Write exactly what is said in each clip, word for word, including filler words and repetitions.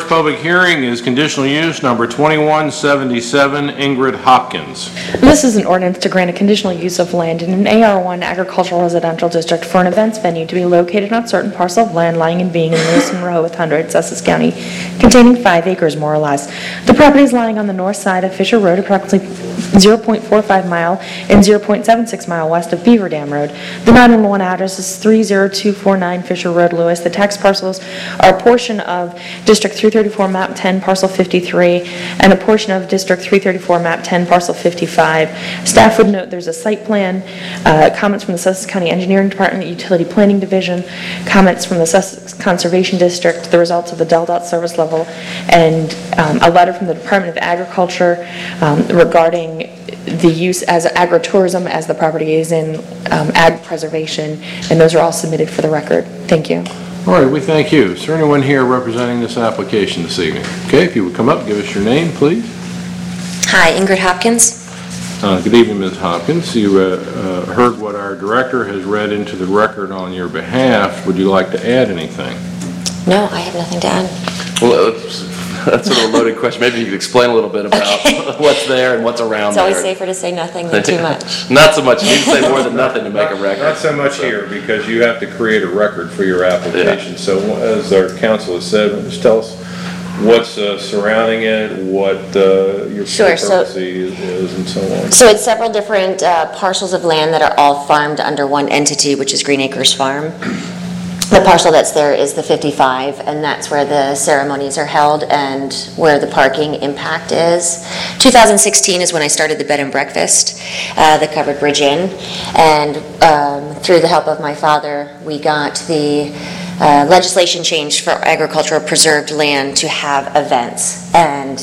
first public hearing is conditional use number twenty-one seventy-seven, Ingrid Hopkins. This is an ordinance to grant a conditional use of land in an A R one agricultural residential district for an events venue to be located on certain parcel of land lying and being in Lewis Monroe with hundred, Sussex County, containing five acres more or less. The property is lying on the north side of Fisher Road, approximately zero point four five mile and zero point seven six mile west of Beaver Dam Road. The nine one one address is three zero two four nine Fisher Road, Lewis. The tax parcels are a portion of District three thirty-four, Map ten, Parcel fifty-three, and a portion of District three thirty-four, Map ten, Parcel fifty-five. Staff would note there's a site plan, uh, comments from the Sussex County Engineering Department, Utility Planning Division, comments from the Sussex Conservation District, the results of the Del Dot service level, and um, a letter from the Department of Agriculture um, regarding the use as agritourism as the property is in um, ag preservation, and those are all submitted for the record. Thank you. All right, we thank you. Is there anyone here representing this application this evening? Okay, if you would come up, give us your name, please. Hi, Ingrid Hopkins. Uh, good evening, Miz Hopkins. You uh, uh, heard what our director has read into the record on your behalf. Would you like to add anything? No, I have nothing to add. Well, it's, that's sort of a loaded question. Maybe you could explain a little bit about okay. what's there and what's around it's there. It's always safer to say nothing than too much. Not so much. You can say more than nothing to make not, a record. Not so much so. Here, because you have to create a record for your application. Yeah. So as our counsel has said, just tell us what's uh, surrounding it, what uh, your sure, purpose so, is, and so on. So it's several different uh, parcels of land that are all farmed under one entity, which is Green Acres Farm. The parcel that's there is the fifty-five, and that's where the ceremonies are held and where the parking impact is. two thousand sixteen is when I started the bed and breakfast, uh, the Covered Bridge Inn, and um, through the help of my father, we got the uh, legislation changed for agricultural preserved land to have events and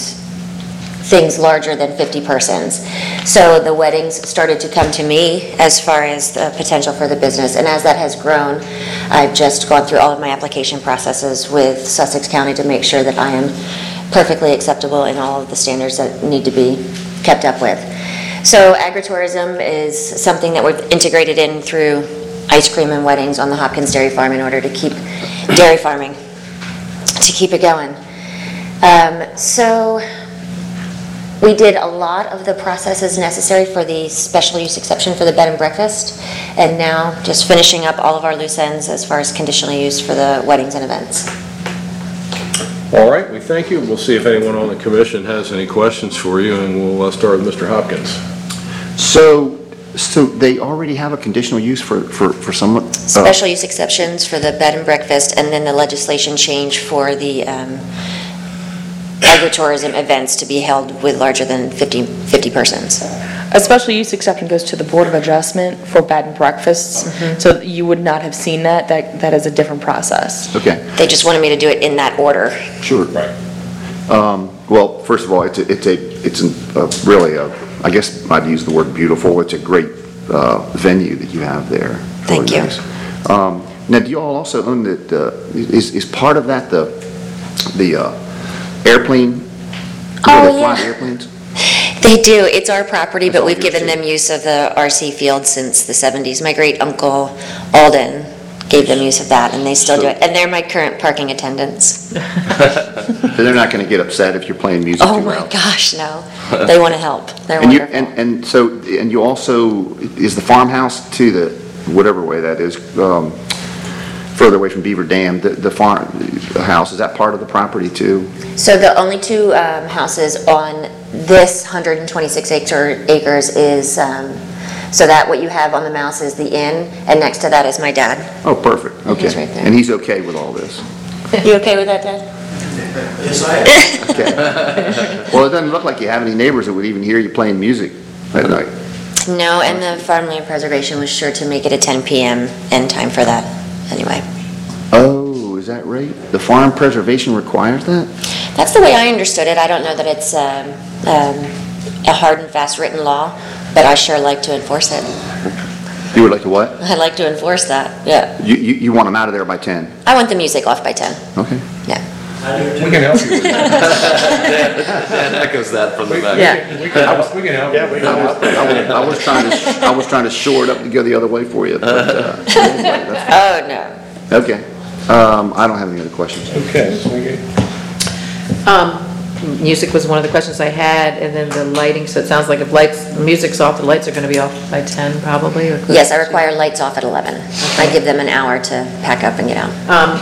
things larger than fifty persons. So the weddings started to come to me as far as the potential for the business, and as that has grown, I've just gone through all of my application processes with Sussex County to make sure that I am perfectly acceptable in all of the standards that need to be kept up with. So agritourism is something that we've integrated in through ice cream and weddings on the Hopkins Dairy Farm in order to keep dairy farming, to keep it going. Um, so we did a lot of the processes necessary for the special use exception for the bed and breakfast, and now just finishing up all of our loose ends as far as conditional use for the weddings and events. All right, we thank you. We'll see if anyone on the commission has any questions for you, and we'll uh, start with Mister Hopkins. So, so they already have a conditional use for, for, for someone? Uh, special use exceptions for the bed and breakfast, and then the legislation change for the um, agritourism events to be held with larger than fifty, fifty persons. A special use exception goes to the Board of Adjustment for bed and breakfasts, mm-hmm. so you would not have seen that. That that is a different process. Okay. They just wanted me to do it in that order. Sure. Right. Um, well, first of all, it's a, it's a it's a, a really a I guess I'd use the word beautiful. It's a great uh, venue that you have there. Thank really you. Nice. Um, now, do you all also own that? Uh, is is part of that the the uh, airplane? Oh, they yeah. fly airplanes? They do. It's our property, That's but we've given them use of the R C field since the seventies. My great uncle Alden gave them use of that, and they still so, do it. And they're my current parking attendants. So they're not going to get upset if you're playing music Oh too my loud. gosh, no. They want to help. They're and you, wonderful. and, and so, and you also, is the farmhouse to the, whatever way that is, um, further away from Beaver Dam, the, the farm the house, is that part of the property too? So the only two um, houses on this one hundred twenty-six acre, acres is, um, so that what you have on the mouse is the inn, and next to that is my dad. Oh, perfect, okay. He's right there. And he's okay with all this? You okay with that, Dad? Yes, I am. Okay. Well, it doesn't look like you have any neighbors that would even hear you playing music at night. No, and the Farmland Preservation was sure to make it a ten p m end time for that anyway. Oh, is that right? The farm preservation requires that? That's the way I understood it. I don't know that it's um, um, a hard and fast written law, but I sure like to enforce it. You would like to what? I like to enforce that, yeah. You, you, you want them out of there by ten? I want the music off by ten. Okay. Yeah. We can help you with that. Dan, Dan echoes that from the back. Yeah. We can help, we can help. Yeah, we can I was, help. I was, I was trying to, I was trying to shore it up to go the other way for you. But, uh, Oh, no. okay. Um, I don't have any other questions. Okay, so we get- Um, Music was one of the questions I had, and then the lighting, so it sounds like if lights, the music's off, the lights are going to be off by ten probably? or close Yes, I to- require lights off at eleven. I give them an hour to pack up and get out. Um,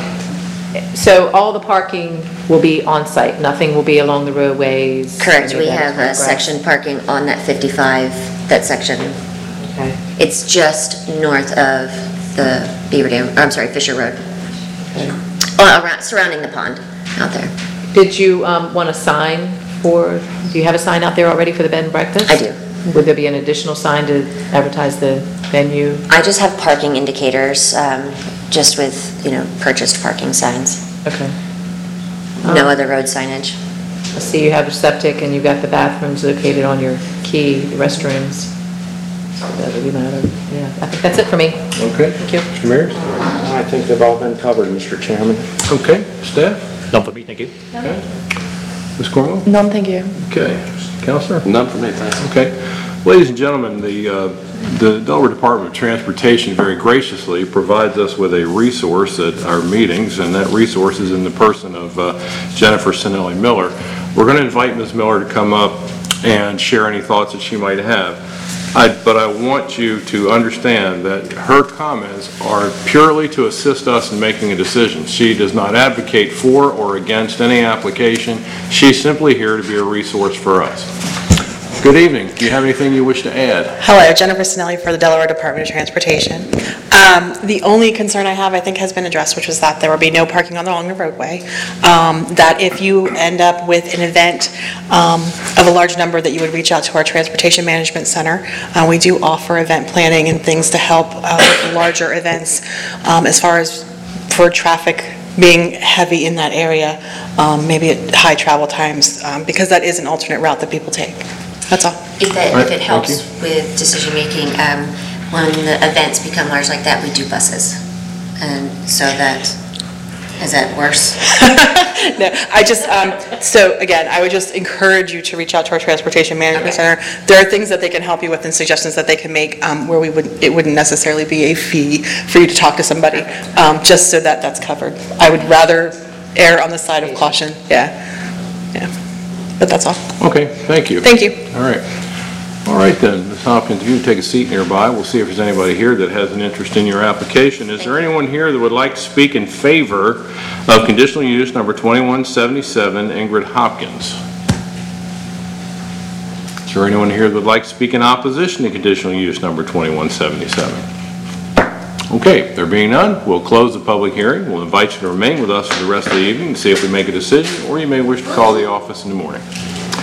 So all the parking will be on-site, nothing will be along the roadways? Correct, any we of that have is on a grass? section parking on that fifty-five, that section. Okay. It's just north of the Beaver Dam, I'm sorry, Fisher Road. Okay. Oh, around, surrounding the pond out there. Did you um, want a sign for, do you have a sign out there already for the bed and breakfast? I do. Would there be an additional sign to advertise the venue? I just have parking indicators, um, just with, you know, purchased parking signs. Okay. No Um, other road signage. I see you have a septic and you've got the bathrooms located on your key, the restrooms. So that would be my other, yeah, I think that's it for me. Okay. Thank you. Mister Mears? I think they've all been covered, Mister Chairman. Okay, staff? None for me, thank you. Okay. Miz Cornwell? None, thank you. Okay. Counselor? None for me, thanks. Okay. Ladies and gentlemen, the, uh, the Delaware Department of Transportation very graciously provides us with a resource at our meetings, and that resource is in the person of uh, Jennifer Sinelli Miller. We're going to invite Miz Miller to come up and share any thoughts that she might have. I, but I want you to understand that her comments are purely to assist us in making a decision. She does not advocate for or against any application. She's simply here to be a resource for us. Good evening. Do you have anything you wish to add? Hello, Jennifer Sinelli for the Delaware Department of Transportation. Um, The only concern I have, I think, has been addressed, which was that there will be no parking on along the roadway. Um, That if you end up with an event um, of a large number, that you would reach out to our Transportation Management Center. Uh, We do offer event planning and things to help uh, with larger events um, as far as for traffic being heavy in that area, um, maybe at high travel times, um, because that is an alternate route that people take. That's all. If that, All right, if it thank helps you. with decision-making, um, when the events become large like that, we do buses. And so that, is that worse? No, I just, um, so again, I would just encourage you to reach out to our Transportation Management Okay. Center. There are things that they can help you with and suggestions that they can make um, where we would, it wouldn't necessarily be a fee for you to talk to somebody, um, just so that that's covered. I would rather err on the side of caution, yeah, yeah. But that's all. Okay, thank you. Thank you. All right. All right then, Miz Hopkins, you can take a seat nearby. We'll see if there's anybody here that has an interest in your application. Is there anyone here that would like to speak in favor of conditional use number twenty-one seventy-seven, Ingrid Hopkins? Is there anyone here that would like to speak in opposition to conditional use number twenty-one seventy-seven? Okay, there being none, we'll close the public hearing. We'll invite you to remain with us for the rest of the evening to see if we make a decision, or you may wish to call the office in the morning.